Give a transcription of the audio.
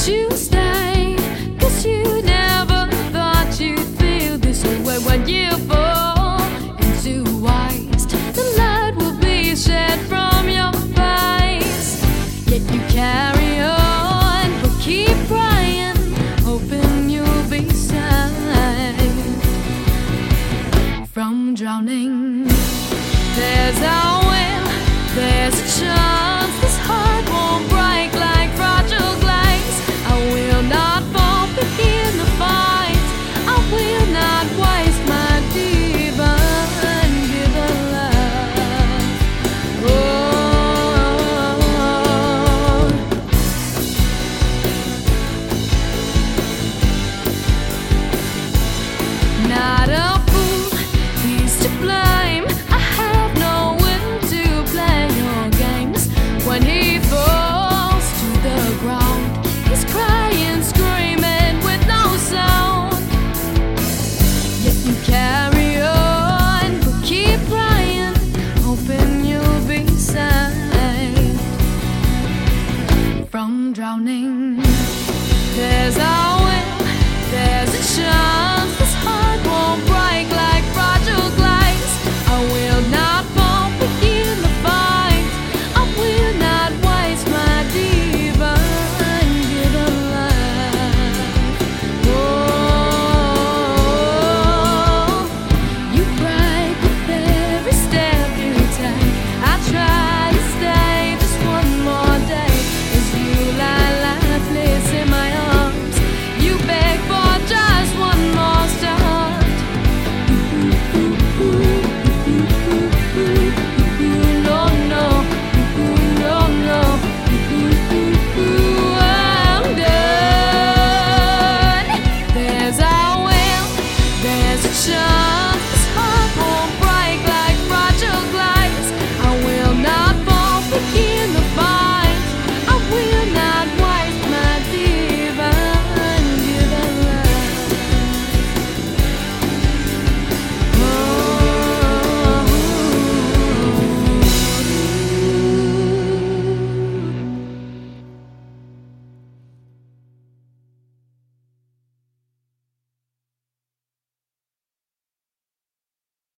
you stay? 'Cause you never thought you'd feel this way when you fall into ice. The light will be shed from your face, yet you carry on, but keep crying, hoping you'll be saved from drowning. There's a will, there's a chance this heart won't break like fragile glass. I will not fall in the fight. I will not waste my divine given love. Oh, not a fool, he's to blame. I have no will to play your games. When he falls to the ground, he's crying, screaming with no sound. Yet you carry on, but keep crying, hoping you'll be saved from drowning. There's a will, there's a chance